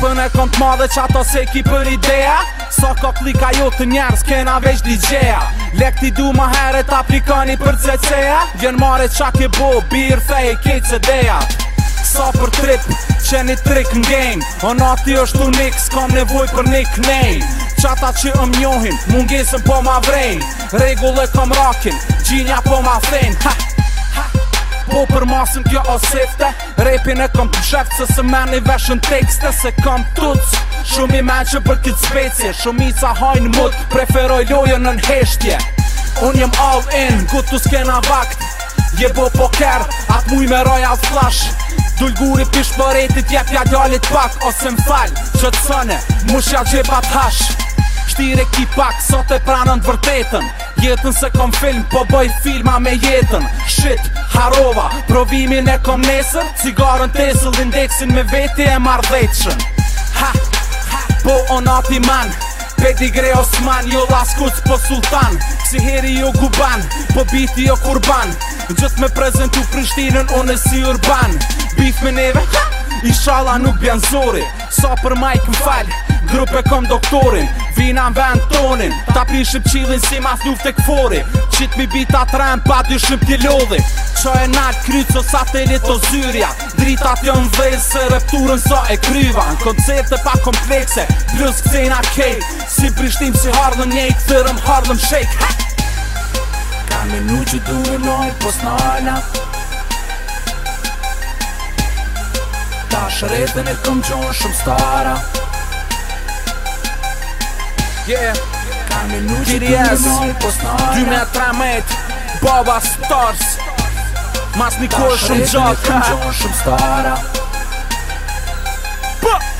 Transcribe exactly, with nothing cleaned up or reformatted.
Jetën e kom t'madhe që ato se ki për idea. Sa ka klika jo të njerës kena veç D J-a. Lek ti du ma heret aplikani për C C-a. Vjen mare qa ke bo, bir fej kejt se deja. Sa për trip, qeni trik n'game. O nati është unik, s'kam nevoj për nickname. Qata që ëm njohin, mungesën po ma vrejn. Regull e kom rakin, gjinja po ma thejn. Ha, ha. Po për masën kjo o sifte. Repin e kom të gjeft se se meni veshën tekste. Se kom tuc, shumë i menqë për këtë specie. Shumica hajnë mut, preferoj lojën në n'heshtje. Unë jem all in, kutu s'kena vakt. Je bo poker, atë muj me royal flush. Dulguri pish për retit, jep ja djallit pak. Ose m'fall, që të sëne, mushja gjepat hash. Shtire ki pak, sot e pranën të vërtetën. Jetën se kom film, po bëj filma me jetën. Shit, harova, provimin e kom nesër. Cigarën tesëll, indeksin me veti e mardheqën. Ha, ha, po onati man. Pedigre Osman, jo laskuc po sultan. Si heri jo guban, po biti jo kurban. Gjët me prezentu Prishtinën, unë e si urban. Bif me neve, ha, inshallah nuk bjan zori. Sa për majk m'fall, grupe kom doktorin. Vina m'ven tonin, ta prishim qilin si mas luft e këfori. Qit mi bita tren, pa dyshim t'je lodhi. Qa e nalt kryt so satelit o zyrja. Dritat jo m'vez se repturën sa e kryva. Në koncerte pa komplekse, plus këtejna kejt. Si Prishtim si Harlem njejt, thërëm Harlem Shake. Ka menu që duhe lojt po s'nala. Ta shretën e këm gjonë shumë stara. Yeah, Ka menu që duhe lojt po s'nala. dy me tremet, Baba Stars. Mas një kohë shumë gjatë. Ta shretën e këm gjonë shumë stara. Po!